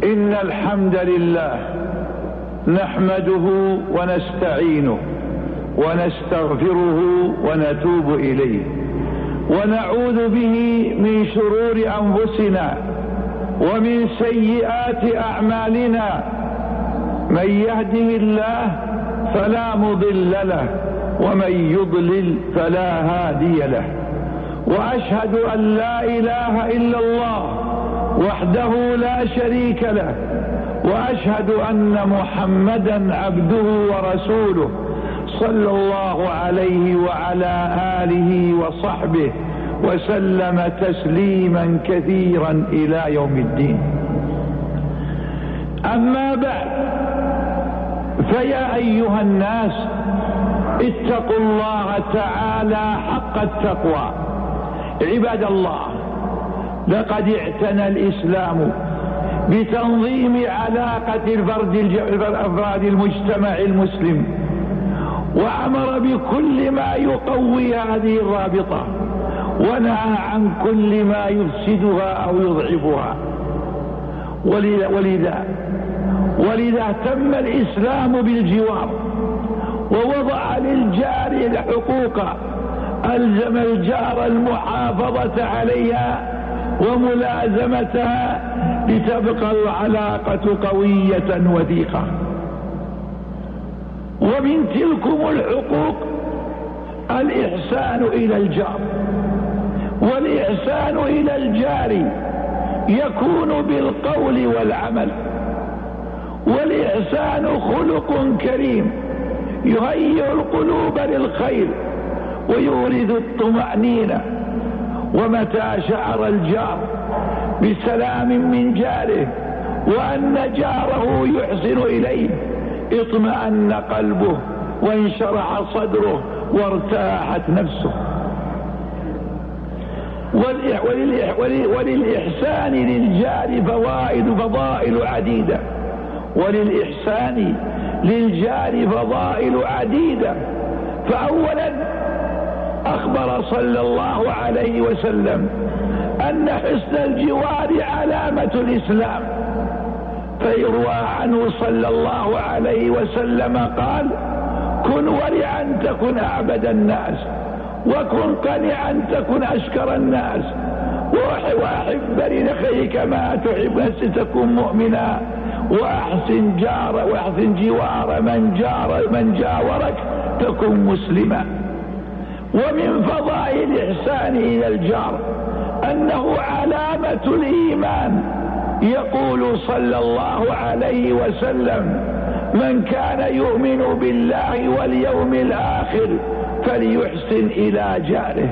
إن الحمد لله نحمده ونستعينه ونستغفره ونتوب إليه، ونعوذ به من شرور أنفسنا ومن سيئات أعمالنا. من يهده الله فلا مضل له ومن يضلل فلا هادي له، وأشهد أن لا إله إلا الله وحده لا شريك له، وأشهد أن محمدا عبده ورسوله صلى الله عليه وعلى آله وصحبه وسلم تسليما كثيرا إلى يوم الدين. أما بعد، فيا أيها الناس اتقوا الله تعالى حق التقوى. عباد الله، لقد اعتنى الإسلام بتنظيم علاقة أفراد المجتمع المسلم، وأمر بكل ما يقوي هذه الرابطة، ونهى عن كل ما يفسدها أو يضعفها. ولذا اهتم الإسلام بالجوار، ووضع للجار الحقوق، ألزم الجار المحافظة عليها وملازمتها لتبقى العلاقة قوية وثيقة. ومن تلكم الحقوق الإحسان إلى الجار، والإحسان إلى الجار يكون بالقول والعمل. والإحسان خلق كريم يهيئ القلوب للخير ويورث الطمأنينة. ومتى شعر الجار بسلام من جاره وأن جاره يحسن إليه اطمأن قلبه وانشرح صدره وارتاحت نفسه. وللإحسان للجار فضائل عديدة، وللإحسان للجار فضائل عديدة. فأولا، أخبر صلى الله عليه وسلم أن حسن الجوار علامة الإسلام، فيروى عنه صلى الله عليه وسلم قال: كن ورعا تكن أعبد الناس، وكن قنعا تكن أشكر الناس، وأحب لأخيك ما تحب نفسك تكن مؤمنا، وأحسن جوار من جاورك تكن مسلما. ومن فضائل الإحسان إلى الجار أنه علامة الإيمان. يقول صلى الله عليه وسلم: من كان يؤمن بالله واليوم الآخر فليحسن إلى جاره.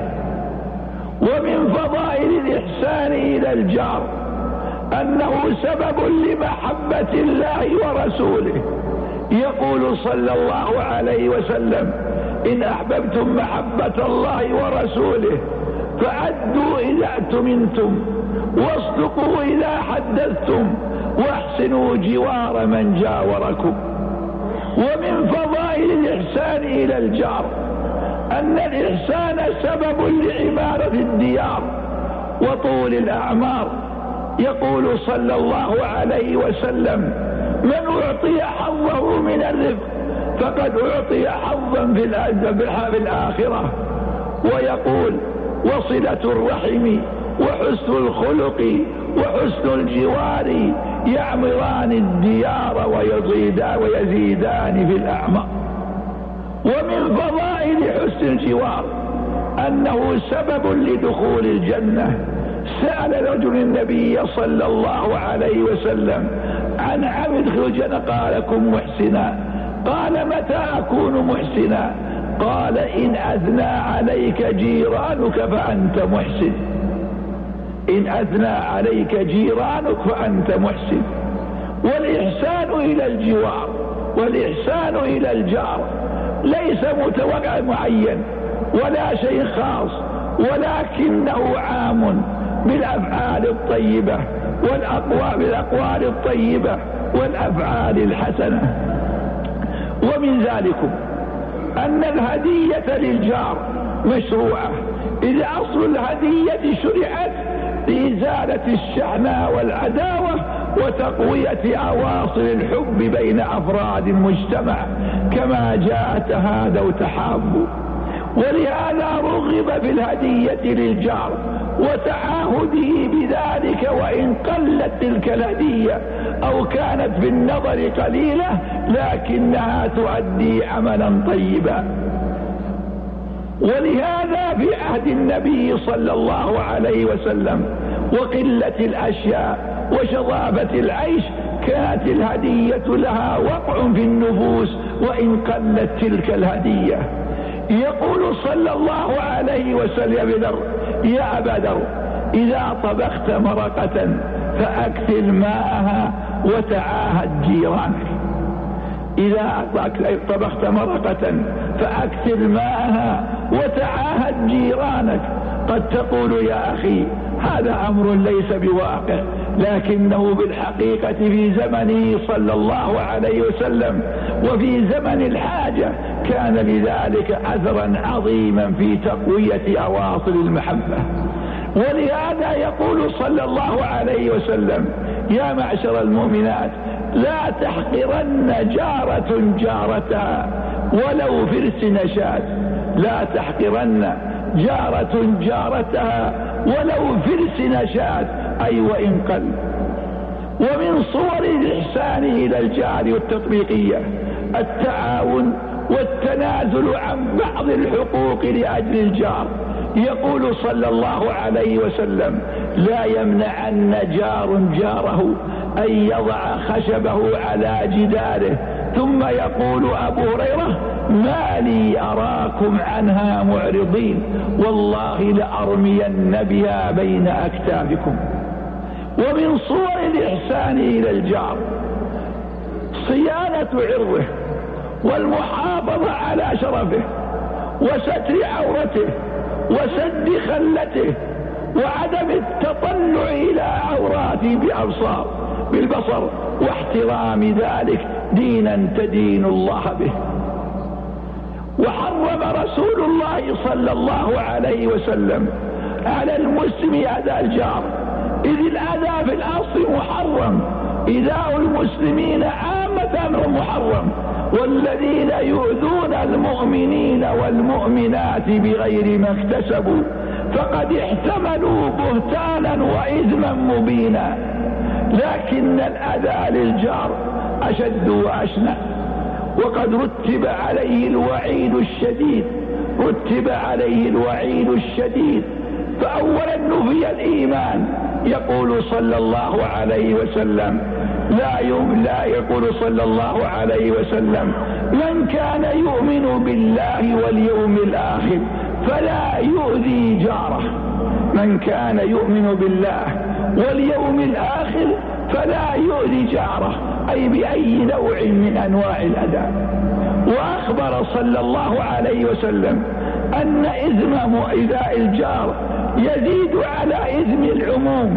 ومن فضائل الإحسان إلى الجار أنه سبب لمحبة الله ورسوله. يقول صلى الله عليه وسلم: إن أحببتم محبة الله ورسوله فأدوا إذا اؤتمنتم، واصدقوا إذا حدثتم، واحسنوا جوار من جاوركم. ومن فضائل الإحسان إلى الجار أن الإحسان سبب لعمارة الديار وطول الأعمار. يقول صلى الله عليه وسلم: من أعطي حظه من الرزق فقد أعطي حظا في الآخرة. ويقول: وصلة الرحم وحسن الخلق وحسن الجوار يعمران الديار ويزيدان في الأعمار. ومن فضائل حسن الجوار أنه سبب لدخول الجنة. سأل رجل النبي صلى الله عليه وسلم عن عمل ادخل الجنة، قال: كن محسنا. قال: متى أكون محسنا؟ قال: إن أثنى عليك جيرانك فأنت محسن. إن أثنى عليك جيرانك فأنت محسن. والإحسان إلى الجوار والإحسان إلى الجار ليس متوقع معين ولا شيء خاص، ولكنه عام بالأفعال الطيبة بالأقوال الطيبة والأفعال الحسنة. ومن ذلك أن الهدية للجار مشروعة، إذا أصل الهدية شرعت لإزالة الشحناء والعداوة وتقوية أواصر الحب بين أفراد المجتمع، كما جاء تهادوا وتحابوا. ولهذا رغب في الهدية للجار وتعاهده بذلك، وإن قلت تلك الهدية أو كانت بالنظر قليلة لكنها تؤدي عملا طيبا. ولهذا في عهد النبي صلى الله عليه وسلم وقلة الأشياء وشظافة العيش كانت الهدية لها وقع في النفوس وإن قلت تلك الهدية. يقول صلى الله عليه وسلم يا أبا ذر إذا طبخت مرقة فأكثر ماءها وتعاهد جيرانك. إذا طبخت مرقة فأكثر ماءها وتعاهد جيرانك. قد تقول يا أخي هذا أمر ليس بواقع، لكنه بالحقيقة في زمنه صلى الله عليه وسلم وفي زمن الحاجة كان لذلك أثرا عظيما في تقوية أواصر المحبة. ولهذا يقول صلى الله عليه وسلم يا معشر المؤمنات لا تحقرن جارة جارتها ولو فرس نشات. لا تحقرن جارة جارتها ولو فرس نشات، أي وإن قل. ومن صور الإحسان إلى الجار والتطبيقية التعاون والتنازل عن بعض الحقوق لأجل الجار. يقول صلى الله عليه وسلم لا يمنعن جار جاره أن يضع خشبه على جداره. ثم يقول أبو هريرة ما لي أراكم عنها معرضين والله لأرمين بها بين أكتافكم. ومن صور الإحسان إلى الجار صيانة عرضه والمحافظة على شرفه وستر عورته وسد خلته وعدم التطلع إلى عوراته بالبصر واحترام ذلك دينا تدين الله به. وحرم رسول الله صلى الله عليه وسلم على المسلم أذى الجار، إذ الأذى في الأصل محرم. إيذاء المسلمين عامة أمر محرم، والذين يؤذون المؤمنين والمؤمنات بغير ما اكتسبوا فقد احتملوا بهتانا وإثما مبينا. لكن الأذى للجار أشد وأشنع، وقد رتب عليه الوعيد الشديد. فأولا نفي الإيمان. يقول صلى الله عليه وسلم يقول صلى الله عليه وسلم من كان يؤمن بالله واليوم الآخر فلا يؤذي جاره. من كان يؤمن بالله واليوم الآخر فلا يؤذي جاره، أي بأي نوع من أنواع الأذى. وأخبر صلى الله عليه وسلم أن إثم إيذاء الجار يزيد على إثم العموم.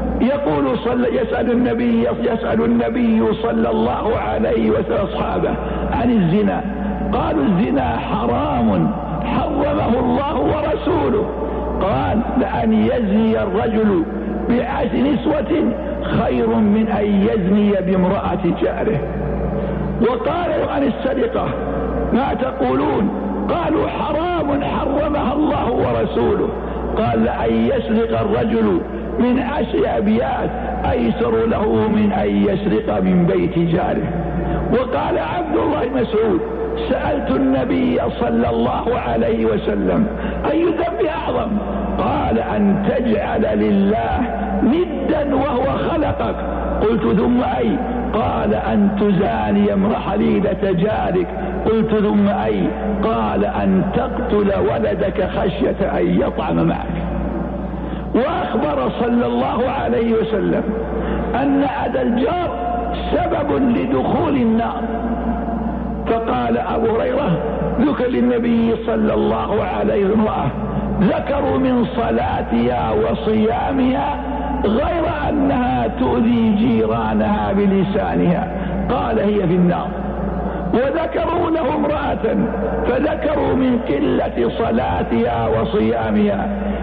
يسأل النبي صلى الله عليه وسلم أصحابه عن الزنا، قالوا الزنا حرام حرمه الله ورسوله. قال لأن يزني الرجل بعشر نسوة خير من أن يزني بامرأة جاره. وقال عن السرقة ما تقولون؟ قالوا حرام حرمها الله ورسوله. قال لأن يسرق الرجل من 10 أبيات أيسر له من أن يسرق من بيت جاره. وقال عبد الله مسعود سألت النبي صلى الله عليه وسلم أي ذنب أعظم؟ قال أن تجعل لله ندا وهو خلقك. قلت ثم أي؟ قال أن تزاني امرأ حليلة جارك. قلت ثم أي؟ قال أن تقتل ولدك خشية أن يطعم معك. وأخبر صلى الله عليه وسلم أن أذى الجار سبب لدخول النار. فقال أبو هريرة ذكر للنبي صلى الله عليه وسلم ذكروا من صلاتها وصيامها غير أنها تؤذي جيرانها بلسانها، قال هي في النار. وذكروا له 1 امرأة، فذكروا من قلة صلاتها وصيامها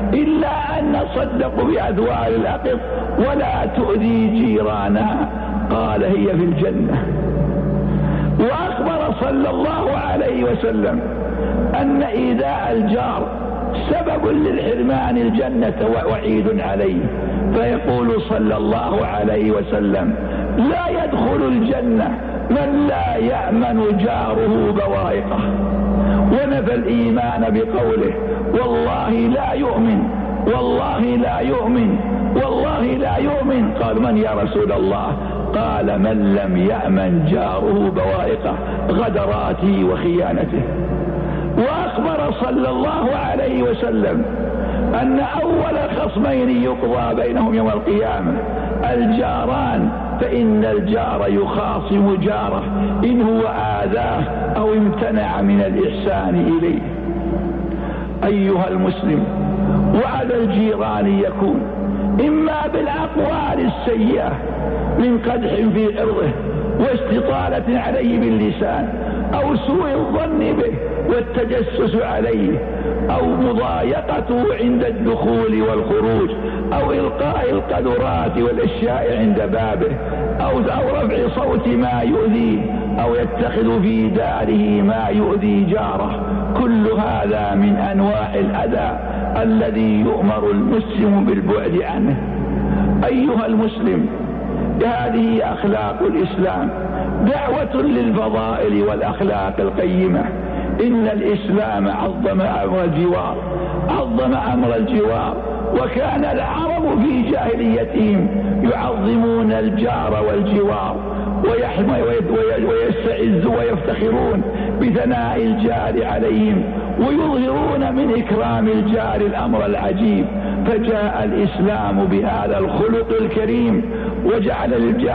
إلا أن نصدق بأذوال الأقط ولا تؤذي جيرانها. قال هي في الجنة. وأخبر صلى الله عليه وسلم أن إيذاء الجار سبب للحرمان الجنة ووعيد عليه، فيقول صلى الله عليه وسلم: لا يدخل الجنة من لا يأمن جاره بوائقه. ونفى الإيمان بقوله: والله لا يؤمن، والله لا يؤمن، والله لا يؤمن. قال: من يا رسول الله؟ قال: من لم يأمن جاره بوائقه، غدراته وخيانته. وأخبر صلى الله عليه وسلم أن أول خصمين يقضى بينهم يوم القيامة الجاران، فإن الجار يخاصم جاره إن هو آذاه أو امتنع من الإحسان إليه. أيها المسلم، وعد الجيران يكون إما بالأقوال السيئة من قدح في عرضه واستطالة عليه باللسان، أو سوء الظن به والتجسس عليه، أو مضايقته عند الدخول والخروج، أو إلقاء القذرات والأشياء عند بابه، أو رفع صوت ما يؤذيه، أو يتخذ في داره ما يؤذي جاره. كل هذا من أنواع الأذى الذي يؤمر المسلم بالبعد عنه. أيها المسلم، هذه أخلاق الإسلام، دعوة للفضائل والأخلاق القيمة. إن الإسلام عظم أمر الجوار، عظم أمر الجوار. وكان العرب في جاهليتهم يعظمون الجار والجوار، ويستعز ويفتخرون بثناء الجار عليهم، ويظهرون من إكرام الجار الأمر العجيب. فجاء الإسلام بهذا الخلق الكريم وجعل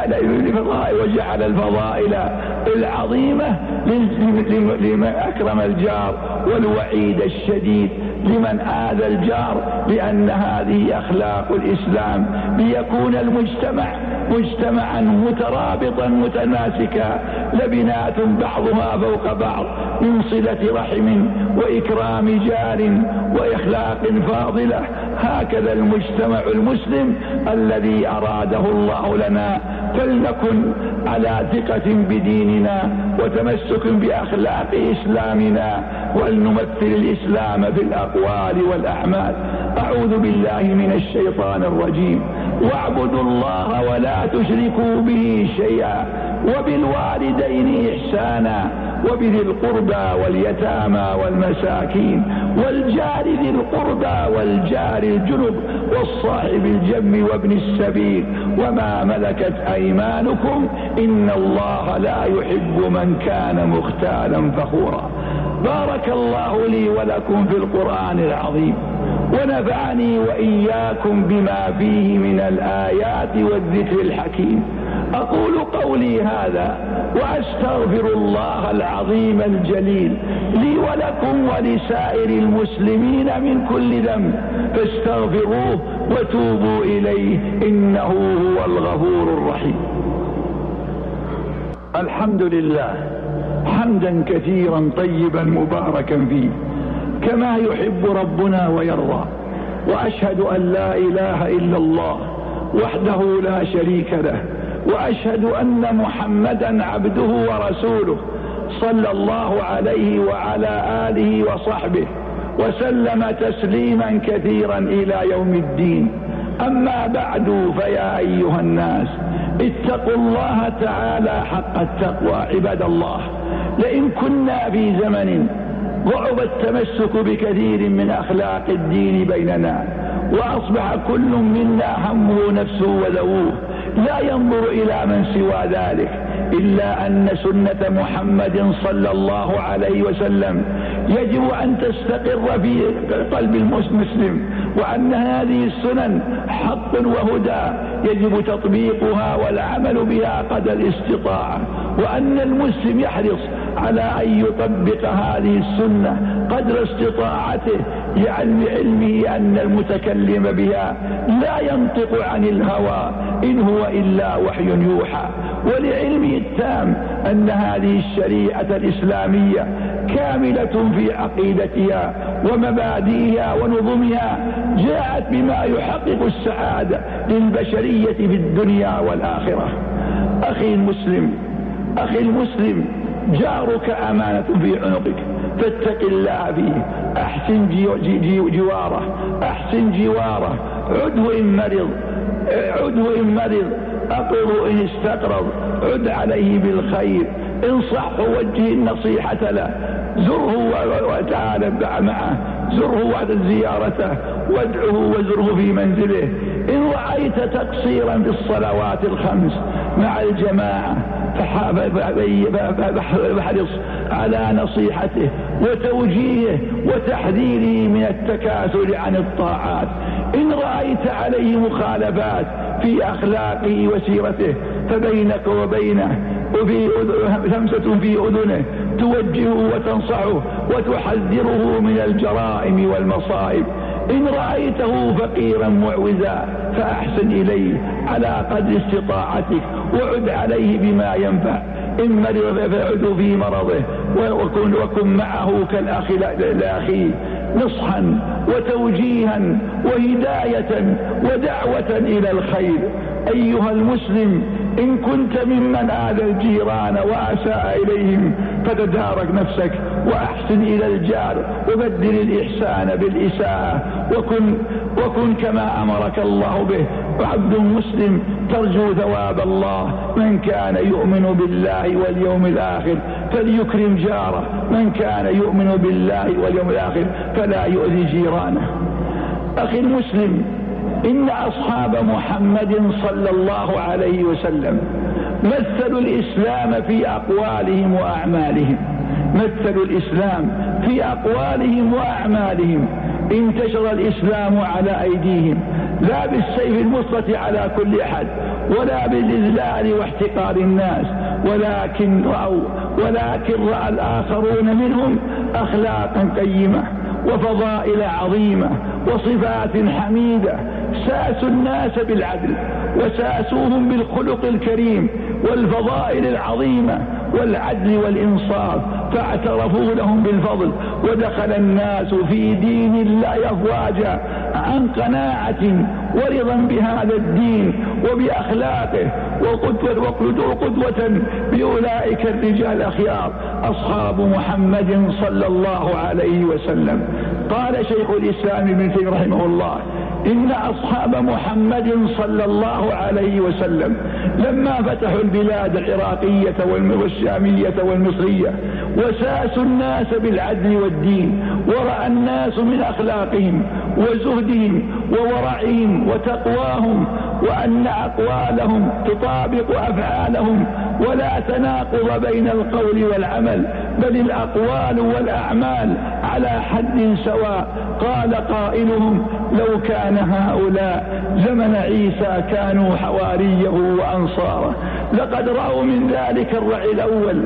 الفضائل العظيمة لمن أكرم الجار، والوعيد الشديد لمن آذى الجار، لأن هذه أخلاق الإسلام، ليكون المجتمع مجتمعا مترابطا متماسكا، لبنات بعضها فوق بعض من صلة رحم وإكرام جار وإخلاق فاضلة. هكذا المجتمع المسلم الذي أراده الله لنا. فلنكن على ثقة بديننا وتمسك بأخلاق إسلامنا، ولنمثل الإسلام في الأقوال والأعمال. أعوذ بالله من الشيطان الرجيم. واعبدوا الله ولا تشركوا به شيئا، وبالوالدين إحسانا، وبذي القربى واليتامى والمساكين، والجار ذي القربى والجار الجنب، والصاحب الجنب وابن السبيل، وما ملكت أيمانكم، إن الله لا يحب من كان مختالا فخورا. بارك الله لي ولكم في القرآن العظيم، ونفعني وإياكم بما فيه من الآيات والذكر الحكيم. أقول قولي هذا وأستغفر الله العظيم الجليل لي ولكم ولسائر المسلمين من كل ذنب، فاستغفروه وتوبوا إليه، إنه هو الغفور الرحيم. الحمد لله حمدا كثيرا طيبا مباركا فيه كما يحب ربنا ويرضى. وأشهد أن لا إله إلا الله وحده لا شريك له، وأشهد أن محمدا عبده ورسوله صلى الله عليه وعلى آله وصحبه وسلم تسليما كثيرا إلى يوم الدين. أما بعد، فيا أيها الناس، اتقوا الله تعالى حق التقوى. عباد الله، لئن كنا في زمن ضعف التمسك بكثير من أخلاق الدين بيننا، وأصبح كل منا همه نفسه وذووه، لا ينظر إلى من سوى ذلك، إلا أن سنة محمد صلى الله عليه وسلم يجب أن تستقر في قلب المسلم، وأن هذه السنن حق وهدى يجب تطبيقها والعمل بها قدر الاستطاعة، وأن المسلم يحرص على أن يطبق هذه السنة قدر استطاعته لعلمه أن المتكلم بها لا ينطق عن الهوى إن هو إلا وحي يوحى، ولعلمه التام أن هذه الشريعة الإسلامية كاملة في عقيدتها ومبادئها ونظمها، جاءت بما يحقق السعادة للبشرية في الدنيا والآخرة. أخي المسلم، جارك أمانة في عنقك، فاتق الله فيه، أحسن جواره، عده إن مرض، أقره إن استقرض، عد عليه بالخير، انصحه ووجه النصيحة له، زره وتعالى معه، زره وعد زيارته، وادعه وزره في منزله. إن رأيت تقصيرا في الصلوات الخمس مع الجماعة فاحرص على نصيحته وتوجيهه وتحذيره من التكاسل عن الطاعات. إن رأيت عليه مخالفات في أخلاقه وسيرته فبينك وبينه وفي همسة في أذنه توجهه وتنصحه وتحذره من الجرائم والمصائب. إن رأيته فقيرا معوزا فأحسن إليه على قدر استطاعتك، وعد عليه بما ينفع. إن مرض فعد في مرضه، وكن معه كالأخ لأخيه، نصحا وتوجيها وهداية ودعوة إلى الخير. أيها المسلم، إن كنت ممن آذى الجيران وأساء إليهم فتدارك نفسك وأحسن إلى الجار، وبدل الإحسان بالإساءة، وكن كما أمرك الله به. وعبد مسلم ترجو ثواب الله، من كان يؤمن بالله واليوم الآخر فليكرم جاره، من كان يؤمن بالله واليوم الآخر فلا يؤذي جيرانه. أخي المسلم، إن أصحاب محمد صلى الله عليه وسلم مثلوا الإسلام في أقوالهم وأعمالهم، مثلوا الإسلام في أقوالهم وأعمالهم. انتشر الإسلام على أيديهم، لا بالسيف المسلط على كل أحد ولا بالإذلال واحتقار الناس، ولكن رأى الآخرون منهم أخلاقا قيمة وفضائل عظيمة وصفات حميدة، ساسوا الناس بالعدل وساسوهم بالخلق الكريم والفضائل العظيمة والعدل والإنصاف، فاعترفوا لهم بالفضل، ودخل الناس في دين الله أفواجا عن قناعة ورضا بهذا الدين وبأخلاقه، وقدوة بأولئك الرجال الأخيار أصحاب محمد صلى الله عليه وسلم. قال شيخ الإسلام ابن تيمية رحمه الله: إن أصحاب محمد صلى الله عليه وسلم لما فتحوا البلاد العراقية والشامية والمصرية وساسوا الناس بالعدل والدين، ورأى الناس من أخلاقهم وزهدهم وورعهم وتقواهم وأن أقوالهم تطابق أفعالهم ولا تناقض بين القول والعمل، بل الأقوال والأعمال على حد سواء. قال قائلهم: لو كان هؤلاء زمن عيسى كانوا حواريه وأنصاره، لقد رأوا من ذلك الرعي الأول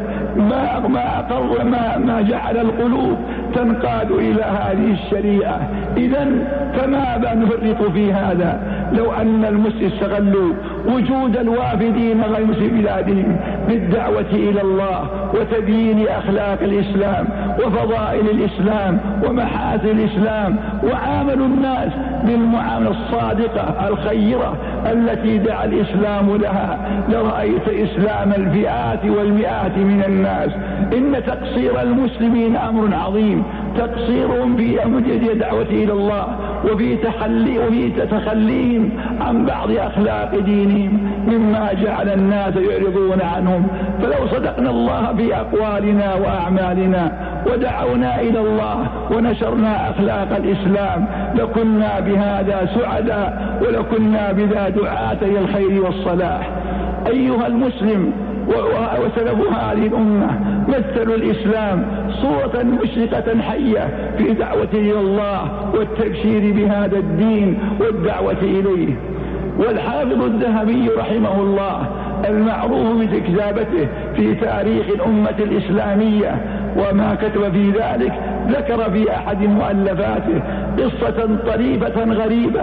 ما جعل القلوب تنقاد إلى هذه الشريعة. إذن فما نفرط في هذا؟ لو أن المسلمين استغلوا وجود الوافدين غير بلادهم بالدعوة إلى الله وتبيين أخلاق الإسلام وفضائل الإسلام ومحاسن الإسلام، وعاملوا الناس بالمعاملة الصادقة الخيرة التي دعا الإسلام لها، لرأيت إسلام الفئات والمئات من الناس. إن تقصير المسلمين أمر عظيم، تقصيرهم في أمر الدعوة إلى الله وفي تخليهم عن بعض أخلاق دينهم مما جعل الناس يعرضون عنهم. فلو صدقنا الله في أقوالنا وأعمالنا ودعونا إلى الله ونشرنا أخلاق الإسلام لكنا بهذا سعداء، ولكنا بذا دعاة إلى الخير والصلاح. أيها المسلم، وسلف هذه الأمة مثلوا الإسلام صورة مشرقة حية في دعوة إلى الله والتبشير بهذا الدين والدعوة إليه. والحافظ الذهبي رحمه الله المعروف بكتابته في تاريخ الأمة الإسلامية وما كتب في ذلك ذكر في أحد مؤلفاته قصة طريفة غريبة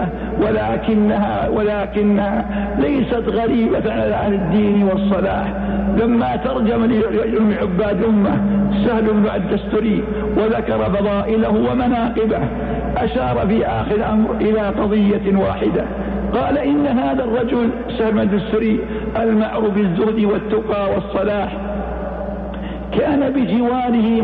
ولكنها ليست غريبة على أهل الدين والصلاح. لما ترجم لرجل من عباد أمة سهل بن الدستري وذكر فضائله ومناقبه أشار في آخر الأمر إلى قضية واحدة، قال إن هذا الرجل سهل بن الدستري المعروف بالزهد والتقى والصلاح كان بجواره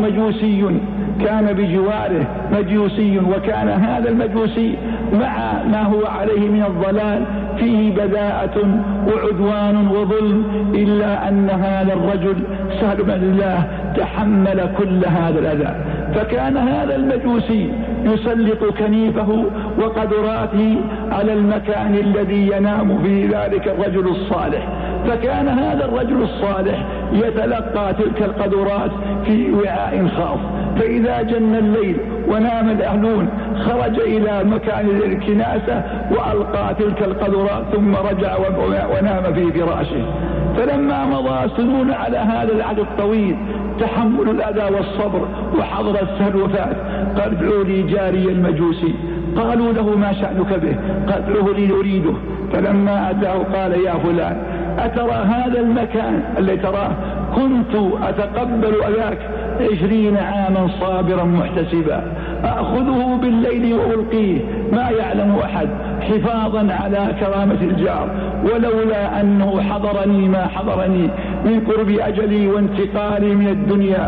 مجوسي، وكان هذا المجوسي مع ما هو عليه من الضلال فيه بداءة وعدوان وظلم، إلا أن هذا الرجل سهل بن الله تحمل كل هذا الأذى. فكان هذا المجوسي يسلط كنيفه وقدراته على المكان الذي ينام فيه ذلك الرجل الصالح، فكان هذا الرجل الصالح يتلقى تلك القدرات في وعاء خاص، فإذا جن الليل ونام الأهلون خرج إلى مكان الكناسة وألقى تلك القدرات ثم رجع ونام في فراشه. فلما مضى سنون على هذا العهد الطويل تحمل الأذى والصبر وحضر السهل وفات، قال ادعوا لي جاري المجوسي. قالوا له ما شأنك به؟ قال ادعوه لي أريده. فلما أتاه قال يا فلان أترى هذا المكان الذي تراه كنت أتقبل أذاك 20 عاما صابرا محتسبا، أخذه بالليل وألقيه ما يعلم أحد حفاظا على كرامة الجار، ولولا أنه حضرني ما حضرني من قرب أجلي وانتقالي من الدنيا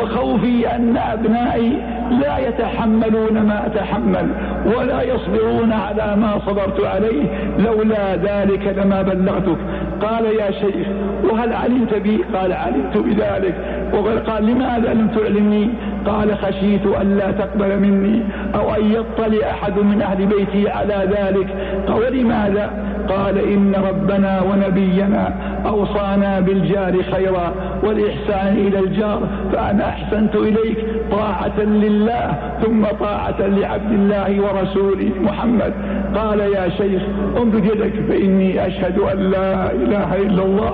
وخوفي أن أبنائي لا يتحملون ما أتحمل ولا يصبرون على ما صبرت عليه، لولا ذلك لما بلغتك. قال يا شيخ وهل علمت بي؟ قال علمت بذلك. وقال لماذا لم تعلمني؟ قال خشيت أن لا تقبل مني أو أن يطلع أحد من أهل بيتي على ذلك. قال لماذا؟ قال إن ربنا ونبينا أوصانا بالجار خيرا والإحسان إلى الجار، فأنا أحسنت إليك طاعة لله ثم طاعة لعبد الله ورسوله محمد. قال يا شيخ امدد يدك فإني أشهد أن لا إله إلا الله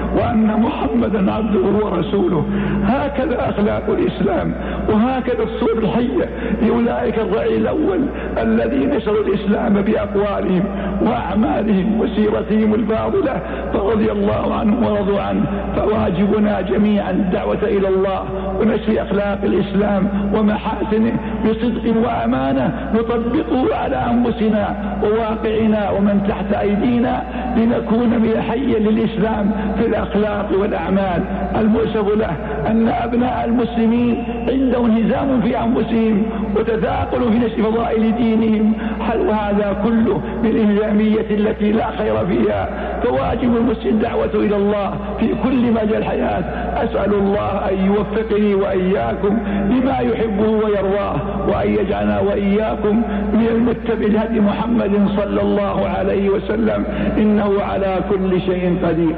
وأن محمدا عبده ورسوله. هكذا أخلاق الإسلام وهكذا الصور الحية لأولئك الرعي الأول الذين نشروا الإسلام بأقوالهم وأعمالهم وسيرتهم الفاضلة فرضي الله عنهم ورضوا عنه. فواجبنا جميعا الدعوة إلى الله ونشر أخلاق الإسلام ومحاسنه بصدق وأمانة نطبقه على أنفسنا وواقعنا ومن تحت أيدينا لنكون من حيا للإسلام في الأخلاق والأعمال. المؤسف له أن أبناء المسلمين عندهم انهزام في أنفسهم وتثاقل في نشر فضائل دينهم، وهذا كله من الإنهزامية التي لا خير فيها. فواجب المسلم الدعوة إلى الله في كل مجال الحياة. أسأل الله أن يوفقني وإياكم لما يحبه ويرضاه، وأن يجعلنا وإياكم من المتبع لهدي محمد صلى الله عليه وسلم، إنه على كل شيء قدير.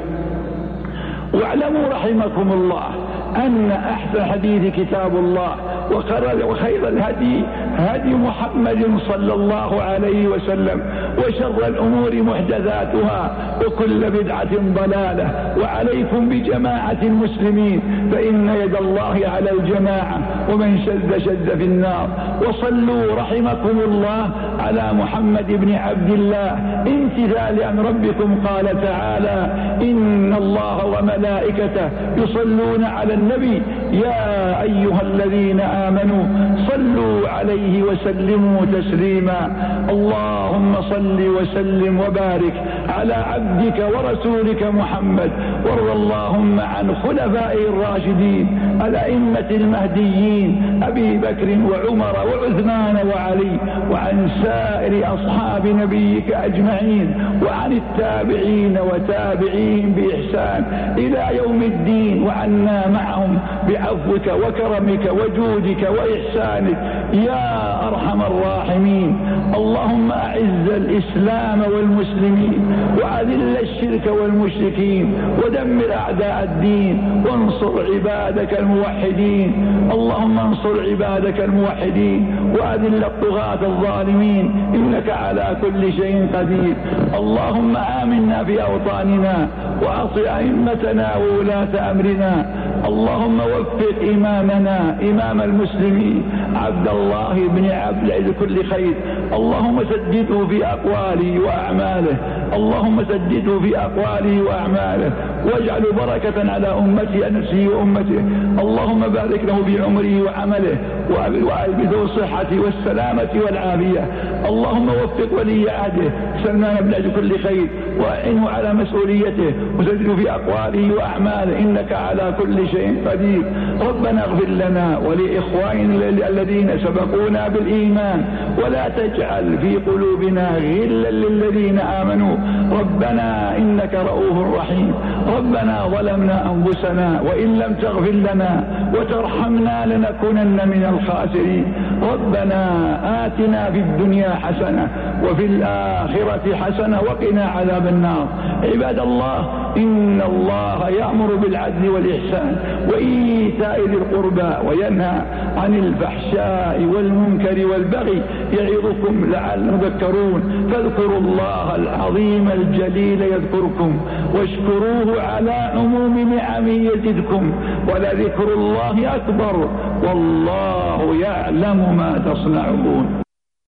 واعلموا رحمكم الله أن أحسن حديث كتاب الله وخير الهدي هدي محمد صلى الله عليه وسلم، وشر الأمور محدثاتها وكل بدعة ضلالة. وعليكم بجماعة المسلمين فإن يد الله على الجماعة ومن شذ في النار. وصلوا رحمكم الله على محمد بن عبد الله امتثال عن ربكم. قال تعالى إن الله وملائكته يصلون على النبي يا أيها الذين آمنوا صلوا عليه وسلموا تسليما. اللهم صل وسلم وبارك على عبدك ورسولك محمد، وارض اللهم عن خلفائه الراشدين الأئمة المهديين أبي بكر وعمر وعثمان وعلي، وعن سائر أصحاب نبيك أجمعين، وعن التابعين وتابعين بإحسان إلى يوم الدين، وعنا معهم بعفوك وكرمك وجودك وإحسانك يا أرحم الراحمين. اللهم أعز الإسلام والمسلمين وأذل الشرك والمشركين ودمر أعداء الدين وانصر عبادك الموحدين. اللهم انصر عبادك الموحدين وأذل الطغاة الظالمين إنك على كل شيء قدير. اللهم آمنا في أوطاننا وأصل أئمتنا وولاة أمرنا اللهم وفق إمامنا إمام المسلمين عبد الله بن عبد العزيز كل خير، اللهم سدده في أقواله وأعماله، اللهم سدده في أقواله وأعماله، واجعل بركة على أمته نفسه وأمته، اللهم بارك له في عمره وعمله وألبسه الصحة والسلامة والعافية، اللهم وفق ولي عهده سلمان بن عبد كل خير وأعنه على مسؤوليته وسدده في أقواله وأعماله، إنك على كل شيء قدير. ربنا اغفر لنا ولإخواننا الذين سبقونا بالإيمان ولا تجعل في قلوبنا غلا للذين آمنوا، ربنا إنك رؤوف رحيم. ربنا ظلمنا أنفسنا وإن لم تغفر لنا وترحمنا لنكونن من الخاسرين. ربنا آتنا في الدنيا حسنة وفي الآخرة حسنة وقنا عذاب النار. عباد الله، إن الله يأمر بالعدل والإحسان وإيتاء ذي القربى وينهى عن الفحشاء والمنكر والبغي يعظكم لعلكم تذكرون. فاذكروا الله العظيم الجليل يذكركم واشكروه على عموم نعمه يزدكم ولذكر الله أكبر والله يعلم ما تصنعون.